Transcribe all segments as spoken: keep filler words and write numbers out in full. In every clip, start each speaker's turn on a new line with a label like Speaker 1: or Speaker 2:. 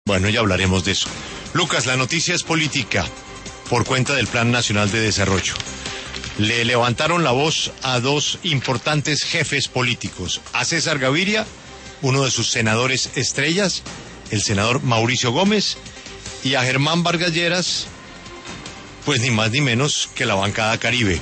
Speaker 1: Bueno, ya hablaremos de eso. Lucas, la noticia es política por cuenta del Plan Nacional de Desarrollo. Le levantaron la voz a dos importantes jefes políticos, a César Gaviria, uno de sus senadores estrellas, el senador Mauricio Gómez, y a Germán Vargas Lleras, pues ni más ni menos que la bancada Caribe.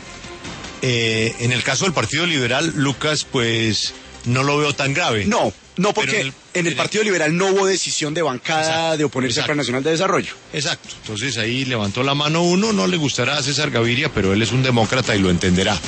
Speaker 1: Eh, en el caso del Partido Liberal, Lucas, pues no lo veo tan grave.
Speaker 2: No, no, porque en el, en el Partido Liberal no hubo decisión de bancada exacto, de oponerse exacto. al Plan Nacional de Desarrollo.
Speaker 1: Exacto, entonces ahí levantó la mano uno, no le gustará a César Gaviria, pero él es un demócrata y lo entenderá.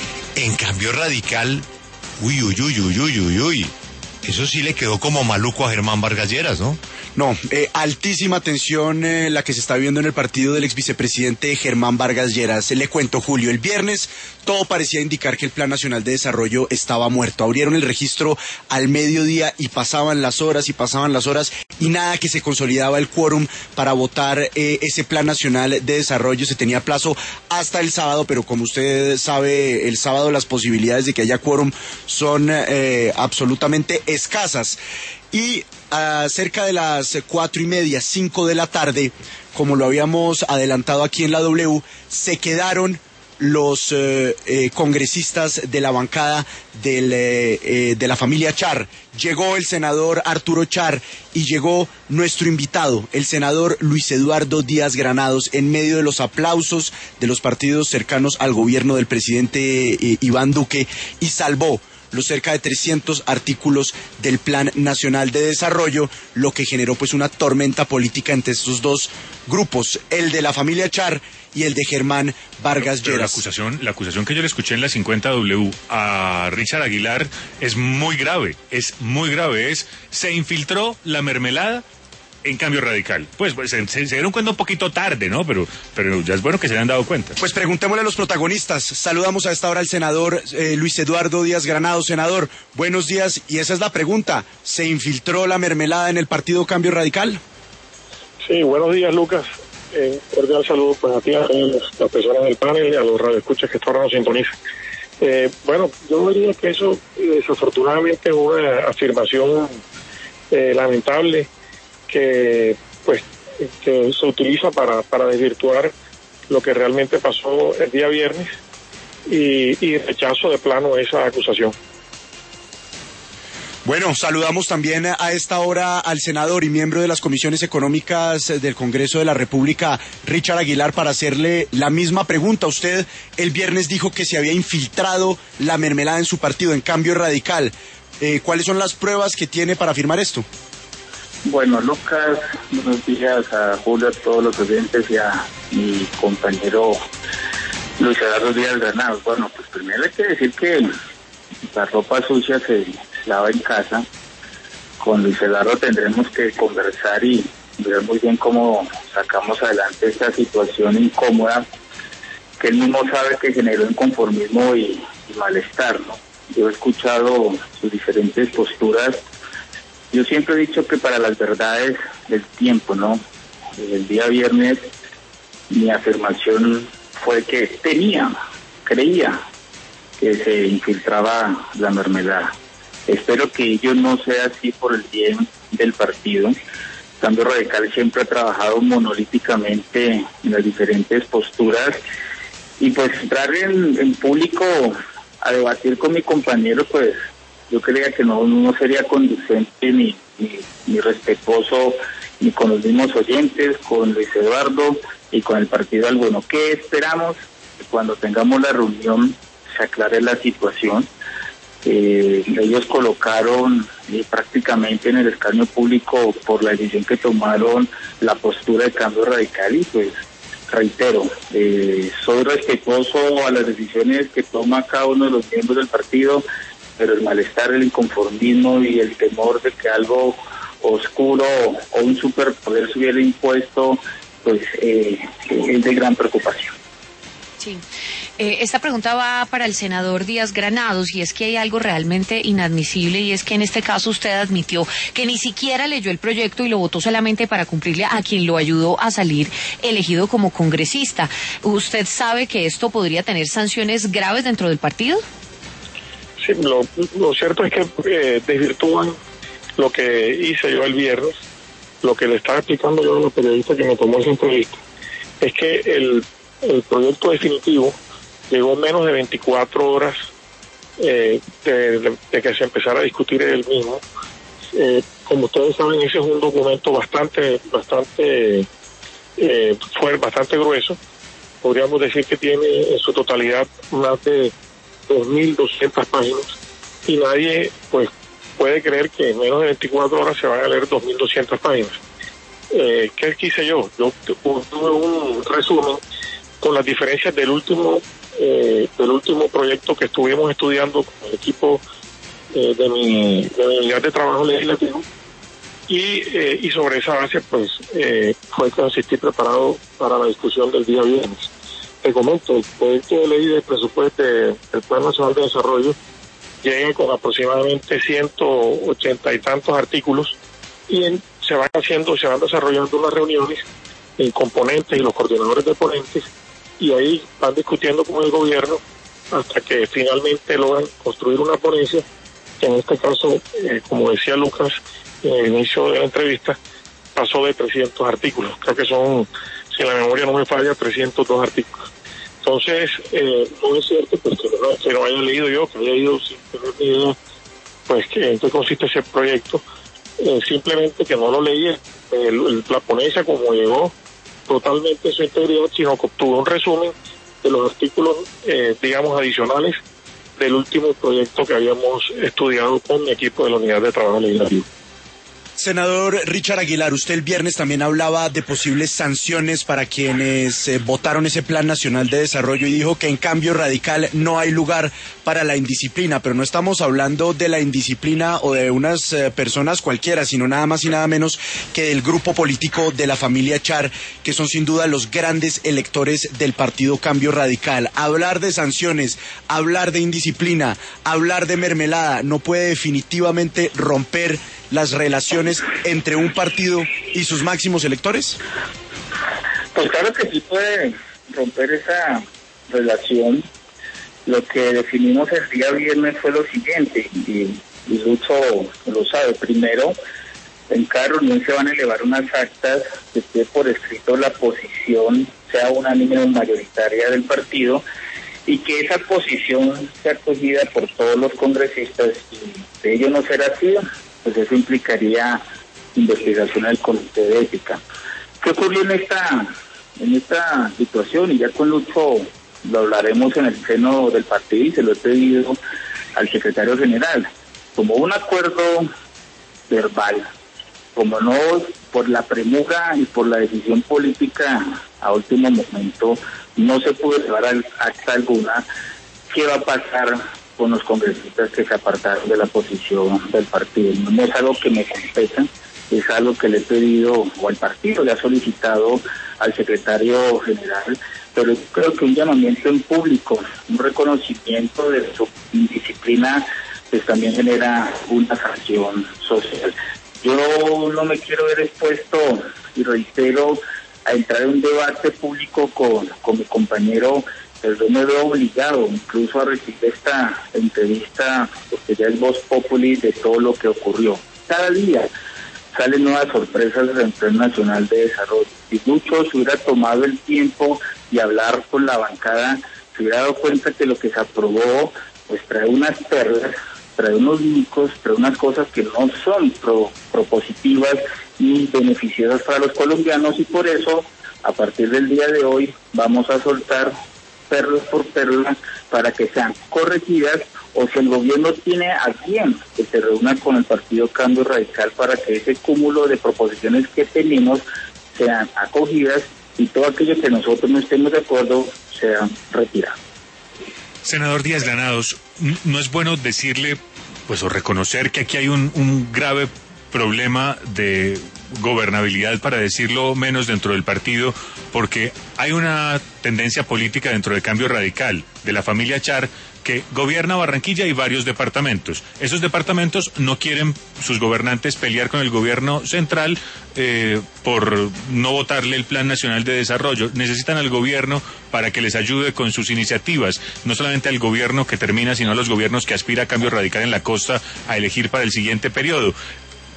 Speaker 1: En cambio Radical, uy, uy, uy, uy, uy, uy, uy, eso sí le quedó como maluco a Germán Vargas Lleras, ¿no?
Speaker 2: No, eh, altísima tensión eh, la que se está viendo en el partido del ex vicepresidente Germán Vargas Lleras. Le cuento, Julio, el viernes todo parecía indicar que el Plan Nacional de Desarrollo estaba muerto. Abrieron el registro al mediodía y pasaban las horas y pasaban las horas y nada que se consolidaba el quórum para votar eh, ese Plan Nacional de Desarrollo. Se tenía plazo hasta el sábado, pero como usted sabe, el sábado las posibilidades de que haya quórum son eh, absolutamente escasas. Y a cerca de las cuatro y media, cinco de la tarde, como lo habíamos adelantado aquí en la W, se quedaron los eh, eh, congresistas de la bancada del, eh, eh, de la familia Char. Llegó el senador Arturo Char y llegó nuestro invitado, el senador Luis Eduardo Díaz Granados, en medio de los aplausos de los partidos cercanos al gobierno del presidente eh, Iván Duque, y salvó los cerca de trescientos artículos del Plan Nacional de Desarrollo, lo que generó pues una tormenta política entre estos dos grupos, el de la familia Char y el de Germán Vargas Lleras.
Speaker 3: La acusación, la acusación que yo le escuché en la cincuenta W a Richard Aguilar es muy grave, es muy grave, es se infiltró la mermelada en Cambio Radical. Pues, pues se, se dieron cuenta un poquito tarde, ¿no? Pero, pero ya es bueno que se hayan dado cuenta.
Speaker 2: Pues preguntémosle a los protagonistas. Saludamos a esta hora al senador eh, Luis Eduardo Díaz Granados. Senador, buenos días. Y esa es la pregunta. ¿Se infiltró la mermelada en el partido Cambio Radical?
Speaker 4: Sí, buenos días, Lucas. Eh, cordial saludo pues, a ti, a las personas del panel y a los radioescuchas que esta hora nos sintonizan. Eh, bueno, yo diría que eso desafortunadamente es una afirmación eh, lamentable que pues que se utiliza para, para desvirtuar lo que realmente pasó el día viernes y, y rechazo de plano esa acusación.
Speaker 2: Bueno, saludamos también a esta hora al senador y miembro de las comisiones económicas del Congreso de la República, Richard Aguilar, para hacerle la misma pregunta. Usted el viernes dijo que se había infiltrado la mermelada en su partido, en Cambio Radical. Eh, ¿Cuáles son las pruebas que tiene para afirmar esto?
Speaker 5: Bueno, Lucas, buenos días a Julio, a todos los oyentes y a mi compañero Luis Eduardo Díaz Granados. Bueno, pues primero hay que decir que la ropa sucia se lava en casa. Con Luis Eduardo tendremos que conversar y ver muy bien cómo sacamos adelante esta situación incómoda que él mismo sabe que generó inconformismo y, y malestar, ¿no? Yo he escuchado sus diferentes posturas. Yo siempre he dicho que para las verdades del tiempo, ¿no? El día viernes mi afirmación fue que tenía, creía que se infiltraba la mermelada. Espero que ello no sea así por el bien del partido. Cambio Radical siempre ha trabajado monolíticamente en las diferentes posturas y pues entrar en, en público a debatir con mi compañero, pues yo creía que no, no sería conducente ni, ni, ni respetuoso ni con los mismos oyentes, con Luis Eduardo y con el partido alguno. ¿Qué esperamos? Que cuando tengamos la reunión se aclare la situación. Eh, ellos colocaron eh, prácticamente en el escarnio público por la decisión que tomaron la postura de Cambio Radical y pues reitero, eh, soy respetuoso a las decisiones que toma cada uno de los miembros del partido, pero el malestar, el inconformismo y el temor de que algo oscuro o un superpoder se hubiera impuesto, pues eh, es de gran preocupación.
Speaker 6: Sí. Eh, esta pregunta va para el senador Díaz Granados y es que hay algo realmente inadmisible y es que en este caso usted admitió que ni siquiera leyó el proyecto y lo votó solamente para cumplirle a quien lo ayudó a salir elegido como congresista. ¿Usted sabe que esto podría tener sanciones graves dentro del partido?
Speaker 4: Sí, lo, lo cierto es que eh, desvirtúan lo que hice yo el viernes. lo que le estaba explicando yo a la periodista que me tomó esa entrevista es que el, el proyecto definitivo llegó menos de veinticuatro horas eh, de, de, de que se empezara a discutir el mismo. Eh, como ustedes saben, ese es un documento bastante, bastante, eh, fue bastante grueso. Podríamos decir que tiene en su totalidad más de dos mil doscientas páginas y nadie, pues, puede creer que en menos de veinticuatro horas se van a leer dos mil doscientas páginas. Eh, ¿Qué quise yo? Yo tuve un resumen con las diferencias del último eh, del último proyecto que estuvimos estudiando con el equipo eh, de mi de mi unidad de trabajo legislativo y eh, y sobre esa base pues eh, fue que asistí preparado para la discusión del día viernes. Te comento, el proyecto de ley de presupuesto del Plan Nacional de Desarrollo llega con aproximadamente ciento ochenta y tantos artículos y en, se van haciendo, se van desarrollando unas reuniones en componentes y los coordinadores de ponentes y ahí van discutiendo con el gobierno hasta que finalmente logran construir una ponencia que en este caso, eh, como decía Lucas en el inicio de la entrevista, pasó de trescientos artículos. Creo que son, si la memoria no me falla, trescientos dos artículos. Entonces, eh, no es cierto pues, que, no, que no haya leído yo, que haya ido sin tener ni idea, pues, que en qué consiste ese proyecto. Eh, simplemente que no lo leí el, el, la ponencia como llegó totalmente en su integridad, sino que obtuvo un resumen de los artículos, eh, digamos, adicionales del último proyecto que habíamos estudiado con mi equipo de la Unidad de Trabajo Legislativo.
Speaker 2: Senador Richard Aguilar, usted el viernes también hablaba de posibles sanciones para quienes eh, votaron ese Plan Nacional de Desarrollo y dijo que en Cambio Radical no hay lugar para la indisciplina, pero no estamos hablando de la indisciplina o de unas eh, personas cualquiera, sino nada más y nada menos que del grupo político de la familia Char, que son sin duda los grandes electores del partido Cambio Radical. Hablar de sanciones, hablar de indisciplina, hablar de mermelada, no puede definitivamente romper las relaciones entre un partido y sus máximos electores?
Speaker 5: Pues claro que sí puede romper esa relación. Lo que definimos el día viernes fue lo siguiente, y, y Lucho lo sabe. Primero, en cada reunión se van a elevar unas actas que esté por escrito la posición, sea unánime o mayoritaria del partido, y que esa posición sea acogida por todos los congresistas, y de ello no será así, pues eso implicaría investigación del Comité de Ética. ¿Qué ocurrió en esta en esta situación? Y ya con Lucho lo hablaremos en el seno del partido y se lo he pedido al secretario general. Como un acuerdo verbal, como no por la premura y por la decisión política a último momento, no se pudo llevar a acta alguna. ¿Qué va a pasar con los congresistas que se apartaron de la posición del partido? No es algo que me competa, es algo que le he pedido, o al partido le ha solicitado al secretario general, pero creo que un llamamiento en público, un reconocimiento de su indisciplina, pues también genera una sanción social. Yo no me quiero ver expuesto, y reitero, a entrar en un debate público con, con mi compañero. Yo me veo obligado incluso a recibir esta entrevista, porque ya es voz populi de todo lo que ocurrió. Cada día salen nuevas sorpresas del Plan Nacional de Desarrollo. Si muchos hubiera tomado el tiempo y hablar con la bancada, se hubiera dado cuenta que lo que se aprobó pues trae unas perlas, trae unos micos, trae unas cosas que no son pro, propositivas y beneficiosas para los colombianos, y por eso a partir del día de hoy vamos a soltar perlas por perlas para que sean corregidas, o si el gobierno tiene a quien que se reúna con el partido Cambio Radical para que ese cúmulo de proposiciones que tenemos sean acogidas y todo aquello que nosotros no estemos de acuerdo sean retirados.
Speaker 3: Senador Díaz Granados, no es bueno decirle, pues, o reconocer que aquí hay un, un grave problema de gobernabilidad, para decirlo menos, dentro del partido, porque hay una tendencia política dentro de Cambio Radical, de la familia Char, que gobierna Barranquilla y varios departamentos. Esos departamentos no quieren sus gobernantes pelear con el gobierno central eh, por no votarle el Plan Nacional de Desarrollo. Necesitan al gobierno para que les ayude con sus iniciativas, no solamente al gobierno que termina, sino a los gobiernos que aspira a Cambio Radical en la costa a elegir para el siguiente periodo.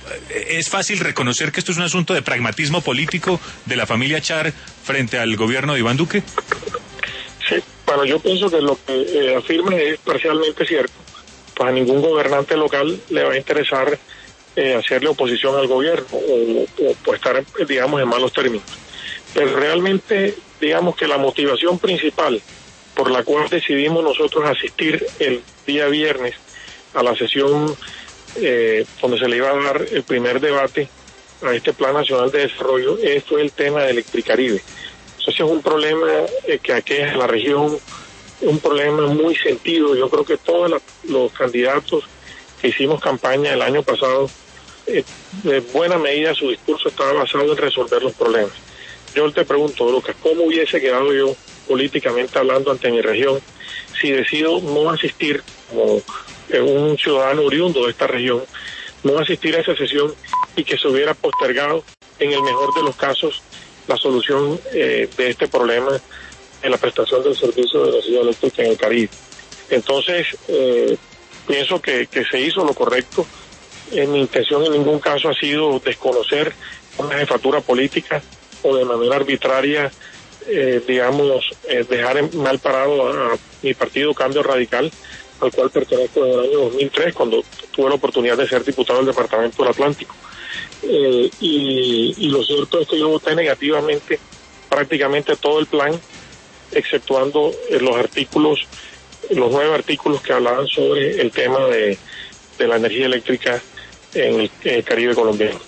Speaker 3: ¿es fácil reconocer que esto es un asunto de pragmatismo político de la familia Char frente al gobierno de Iván Duque?
Speaker 4: Sí, bueno, yo pienso que lo que eh, afirma es parcialmente cierto. Pues a ningún gobernante local le va a interesar eh, hacerle oposición al gobierno o, o, o estar, digamos, en malos términos. Pero realmente, digamos que la motivación principal por la cual decidimos nosotros asistir el día viernes a la sesión eh, donde se le iba a dar el primer debate a este Plan Nacional de Desarrollo, eh, fue el tema de Electricaribe. Ese es un problema eh, que aqueja la región, un problema muy sentido. Yo creo que todos la, los candidatos que hicimos campaña el año pasado, eh, de buena medida su discurso estaba basado en resolver los problemas. Yo te pregunto, Lucas, ¿cómo hubiese quedado yo políticamente hablando ante mi región si decido no asistir como un ciudadano oriundo de esta región, no asistir a esa sesión y que se hubiera postergado en el mejor de los casos la solución eh, de este problema en la prestación del servicio de energía eléctrica en el Caribe? Entonces, eh, pienso que, que se hizo lo correcto. Eh, mi intención en ningún caso ha sido desconocer una jefatura política o de manera arbitraria, eh, digamos, eh, dejar en mal parado a, a mi partido Cambio Radical, al cual pertenezco desde el año dos mil tres, cuando tuve la oportunidad de ser diputado del Departamento del Atlántico. Eh, y, y lo cierto es que yo voté negativamente prácticamente todo el plan, exceptuando eh, los artículos, los nueve artículos que hablaban sobre el tema de, de la energía eléctrica en el, en el Caribe colombiano.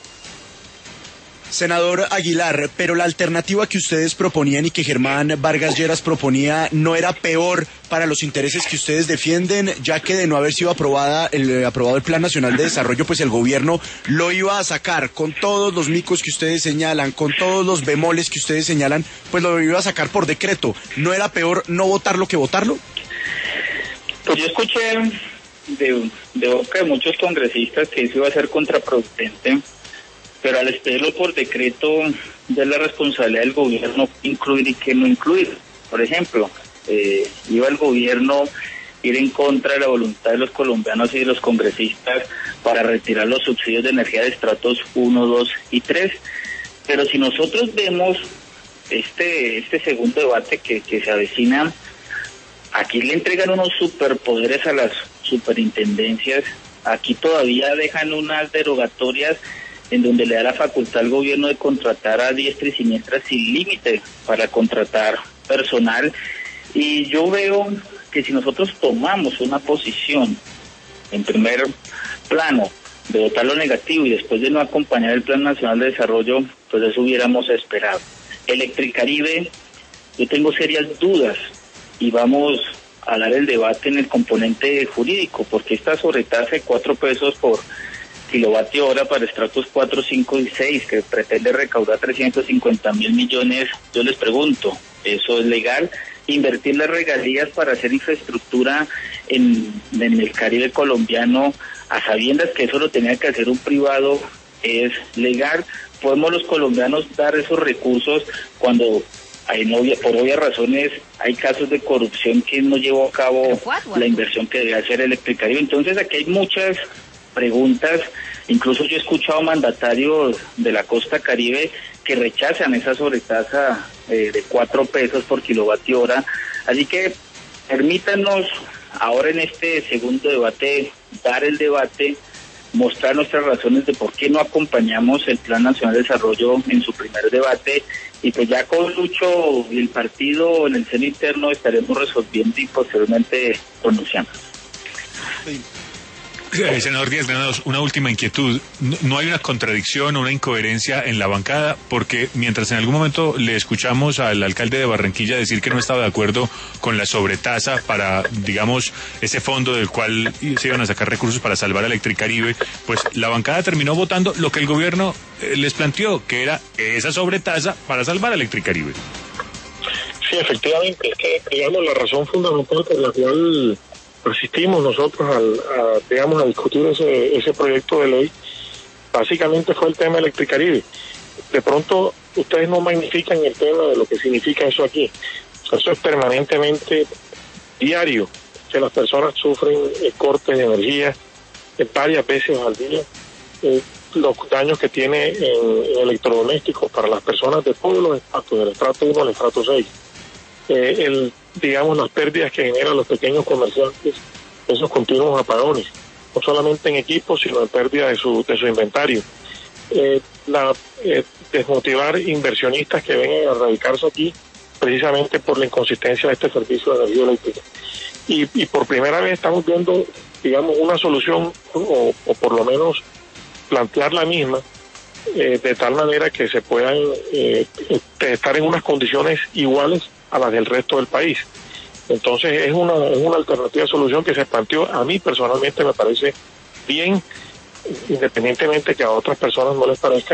Speaker 2: Senador Aguilar, pero la alternativa que ustedes proponían y que Germán Vargas Lleras proponía no era peor para los intereses que ustedes defienden, ya que de no haber sido aprobada el aprobado el Plan Nacional de Desarrollo, pues el gobierno lo iba a sacar con todos los micos que ustedes señalan, con todos los bemoles que ustedes señalan, pues lo iba a sacar por decreto. ¿No era peor no votarlo que votarlo?
Speaker 5: Pues yo escuché de, de boca de muchos congresistas que eso iba a ser contraproducente, pero al expedirlo por decreto ya es la responsabilidad del gobierno incluir y que no incluir. Por ejemplo, eh, iba el gobierno ir en contra de la voluntad de los colombianos y de los congresistas para retirar los subsidios de energía de estratos uno, dos y tres. Pero si nosotros vemos este este segundo debate que, que se avecina, aquí le entregan unos superpoderes a las superintendencias, aquí todavía dejan unas derogatorias en donde le da la facultad al gobierno de contratar a diestra y siniestra sin límite para contratar personal. Y yo veo que si nosotros tomamos una posición en primer plano de votar lo negativo y después de no acompañar el Plan Nacional de Desarrollo, pues eso hubiéramos esperado. Electricaribe, yo tengo serias dudas y vamos a dar el debate en el componente jurídico, porque esta sobretasa de cuatro pesos por kilovatio hora para estratos cuatro, cinco y seis, que pretende recaudar trescientos cincuenta mil millones, yo les pregunto, ¿eso es legal? Invertir las regalías para hacer infraestructura en, en el Caribe colombiano, a sabiendas que eso lo tenía que hacer un privado, ¿es legal? ¿Podemos los colombianos dar esos recursos cuando hay novia, por obvias razones hay casos de corrupción que no llevó a cabo la inversión que debe hacer Electricaribe? Entonces aquí hay muchas preguntas, incluso yo he escuchado mandatarios de la costa Caribe que rechazan esa sobretasa eh, de cuatro pesos por kilovatio hora, así que permítanos ahora en este segundo debate dar el debate, mostrar nuestras razones de por qué no acompañamos el Plan Nacional de Desarrollo en su primer debate, y pues ya con Lucho y el partido en el seno interno estaremos resolviendo y posteriormente pronunciando.
Speaker 2: Sí.
Speaker 3: Eh, senador Díaz Granados, una última inquietud. No, no hay una contradicción o una incoherencia en la bancada, porque mientras en algún momento le escuchamos al alcalde de Barranquilla decir que no estaba de acuerdo con la sobretasa para, digamos, ese fondo del cual se iban a sacar recursos para salvar a Electricaribe, pues la bancada terminó votando lo que el gobierno eh, les planteó, que era esa sobretasa para salvar a Electricaribe.
Speaker 4: Sí, efectivamente, es que, digamos, la razón fundamental por la cual resistimos nosotros al, a, digamos, a discutir ese, ese proyecto de ley, básicamente fue el tema Electricaribe. De pronto, ustedes no magnifican el tema de lo que significa eso aquí. Eso es permanentemente diario, que las personas sufren eh, cortes de energía eh, varias veces al día. Eh, los daños que tiene en, en electrodomésticos para las personas de todos los estratos, del estrato uno al estrato seis. Eh, el, digamos, las pérdidas que generan los pequeños comerciantes, esos continuos apagones, no solamente en equipos, sino en pérdida de su, de su inventario. Eh, la, eh, desmotivar inversionistas que vengan a radicarse aquí precisamente por la inconsistencia de este servicio de energía eléctrica. Y, y por primera vez estamos viendo, digamos, una solución, o, o por lo menos plantear la misma, eh, de tal manera que se puedan eh, estar en unas condiciones iguales a las del resto del país. Entonces es una, es una alternativa de solución que se planteó. A mí personalmente me parece bien, independientemente que a otras personas no les parezca,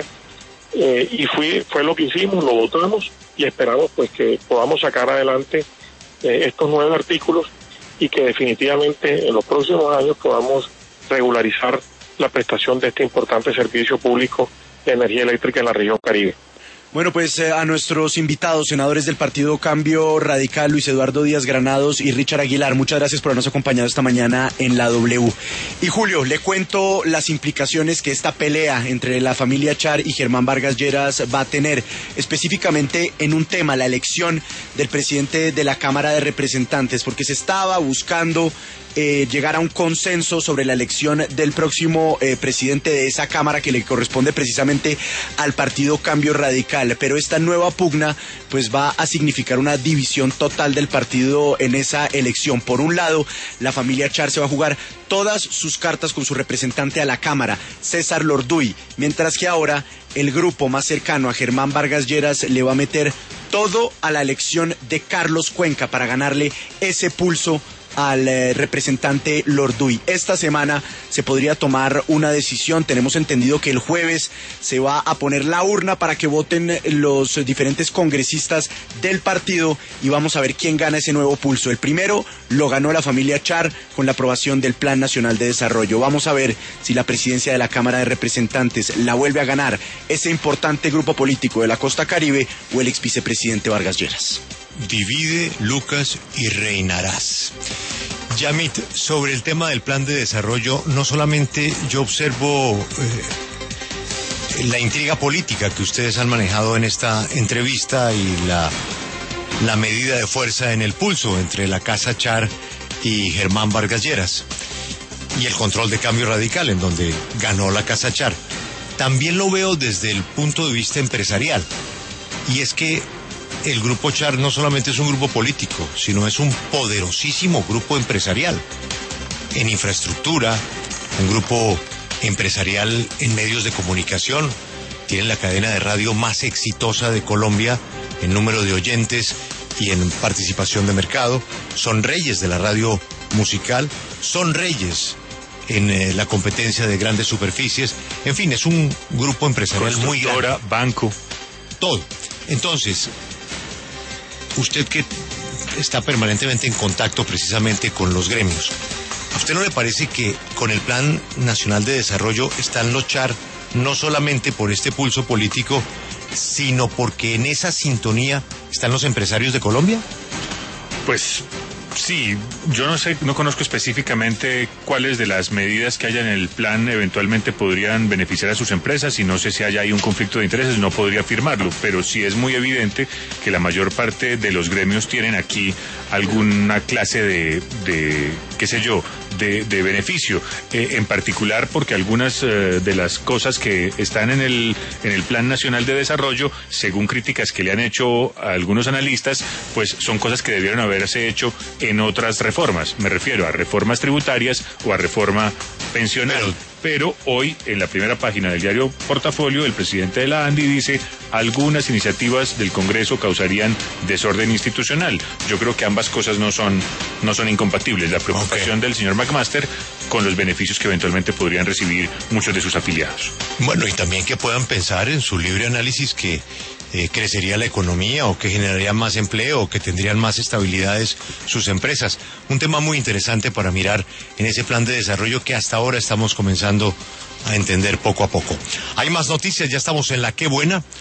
Speaker 4: eh, y fue, fue lo que hicimos, lo votamos y esperamos pues que podamos sacar adelante eh, estos nueve artículos y que definitivamente en los próximos años podamos regularizar la prestación de este importante servicio público de energía eléctrica en la región Caribe.
Speaker 2: Bueno, pues eh, a nuestros invitados, senadores del Partido Cambio Radical, Luis Eduardo Díaz Granados y Richard Aguilar, muchas gracias por habernos acompañado esta mañana en la W. Y Julio, le cuento las implicaciones que esta pelea entre la familia Char y Germán Vargas Lleras va a tener, específicamente en un tema, la elección del presidente de la Cámara de Representantes, porque se estaba buscando Eh, llegar a un consenso sobre la elección del próximo eh, presidente de esa Cámara, que le corresponde precisamente al Partido Cambio Radical, pero esta nueva pugna pues va a significar una división total del partido en esa elección. Por un lado, la familia Char se va a jugar todas sus cartas con su representante a la Cámara, César Lorduy, mientras que ahora el grupo más cercano a Germán Vargas Lleras le va a meter todo a la elección de Carlos Cuenca para ganarle ese pulso al eh, representante Lorduy. Esta semana se podría tomar una decisión. Tenemos entendido que el jueves se va a poner la urna para que voten los diferentes congresistas del partido y vamos a ver quién gana ese nuevo pulso. El primero lo ganó la familia Char con la aprobación del Plan Nacional de Desarrollo. Vamos a ver si la presidencia de la Cámara de Representantes la vuelve a ganar ese importante grupo político de la costa Caribe o el ex vicepresidente Vargas Lleras.
Speaker 1: Divide, Lucas, y reinarás. Yamit, sobre el tema del plan de desarrollo, no solamente yo observo eh, la intriga política que ustedes han manejado en esta entrevista y la, la medida de fuerza en el pulso entre la Casa Char y Germán Vargas Lleras, y el control de Cambio Radical, en donde ganó la Casa Char. También lo veo desde el punto de vista empresarial, y es que el Grupo Char no solamente es un grupo político, sino es un poderosísimo grupo empresarial en infraestructura, un grupo empresarial en medios de comunicación. Tienen la cadena de radio más exitosa de Colombia en número de oyentes y en participación de mercado. Son reyes de la radio musical, son reyes en eh, la competencia de grandes superficies. En fin, es un grupo empresarial muy grande.
Speaker 3: Banco.
Speaker 1: Todo. Entonces, usted que está permanentemente en contacto precisamente con los gremios, ¿a usted no le parece que con el Plan Nacional de Desarrollo están los Char no solamente por este pulso político, sino porque en esa sintonía están los empresarios de Colombia?
Speaker 3: Pues sí, yo no sé, no conozco específicamente cuáles de las medidas que haya en el plan eventualmente podrían beneficiar a sus empresas, y no sé si haya ahí un conflicto de intereses, no podría afirmarlo, pero sí es muy evidente que la mayor parte de los gremios tienen aquí alguna clase de, de qué sé yo, de, de beneficio, eh, en particular porque algunas eh, de las cosas que están en el, en el Plan Nacional de Desarrollo, según críticas que le han hecho a algunos analistas, pues son cosas que debieron haberse hecho en otras reformas. Me refiero a reformas tributarias o a reforma pensional. Pero, pero hoy, en la primera página del diario Portafolio, el presidente de la ANDI dice: algunas iniciativas del Congreso causarían desorden institucional. Yo creo que ambas cosas no son, no son incompatibles. La preocupación okay. del señor McMaster con los beneficios que eventualmente podrían recibir muchos de sus afiliados.
Speaker 1: Bueno, y también que puedan pensar en su libre análisis que eh, crecería la economía, o que generaría más empleo, o que tendrían más estabilidades sus empresas. Un tema muy interesante para mirar en ese plan de desarrollo que hasta ahora estamos comenzando a entender poco a poco. Hay más noticias, ya estamos en la Qué Buena.